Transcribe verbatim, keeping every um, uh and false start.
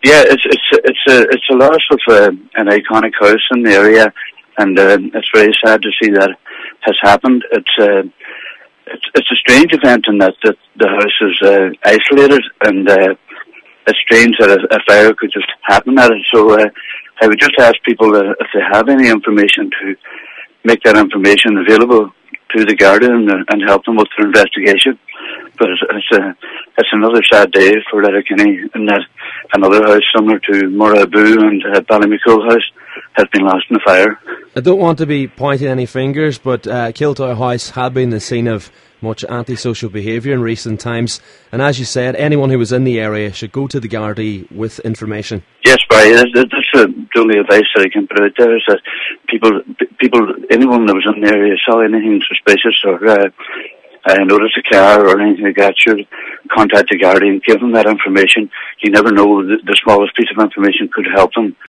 Yeah, it's it's it's a it's a loss of uh, an iconic house in the area, and uh, it's very sad to see that has happened. It's uh, it's it's a strange event in that the, the house is uh, isolated, and uh, it's strange that a, a fire could just happen at it. So uh, I would just ask people uh, if they have any information to make that information available to the Guardian and, and help them with their investigation. But it's, it's a it's another sad day for Letterkenny, and that another house similar to Morabu and uh, Ballymacul House has been lost in the fire. I don't want to be pointing any fingers, but uh, Kiltoy House had been the scene of much antisocial behaviour in recent times, and as you said, anyone who was in the area should go to the Gardaí with information. Yes, Barry, that's, that's uh, the only advice that I can put out there, is that people, people, anyone that was in the area saw anything suspicious or uh, uh, noticed a car or anything like that should contact the Gardaí and give them that information. You never know, the, the smallest piece of information could help them.